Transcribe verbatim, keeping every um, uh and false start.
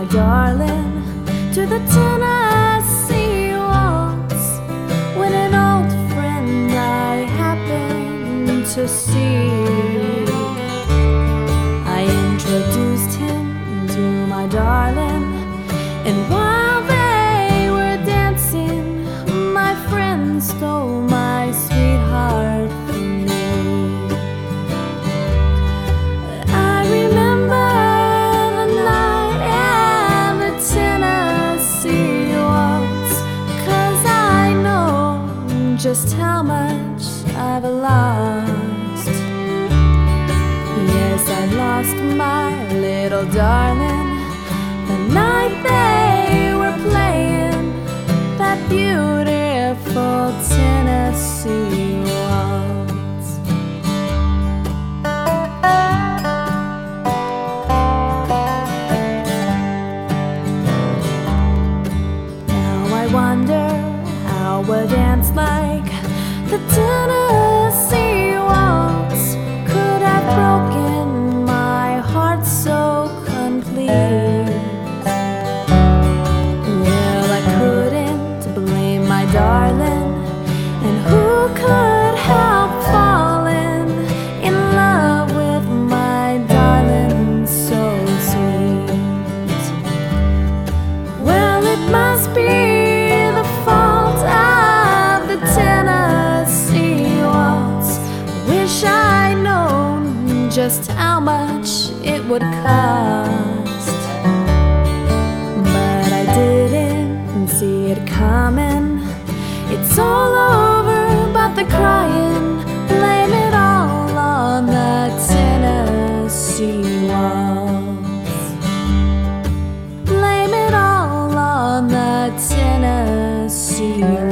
my darling, to the Tennessee waltz, when an old friend I happened to see. I introduced him to my darling, and while they were dancing, my friend stole my sweetheart from me. I remember the night and the Tennessee waltz, 'cause I know just how much I've lost. Yes, I lost my little darling the night they were playing that beautiful Tennessee waltz. Now I wonder how a dance like the Tennessee waltz could have broken my heart so complete. Well, I couldn't blame my darling, and who could help falling in love with my darling so sweet? Well, it must be the fault of the Tennessee waltz. Wish I'd known just how much it would cost, but I didn't see it coming. It's all over but the crying. Blame it all on the Tennessee waltz. Blame it all on the Tennessee waltz.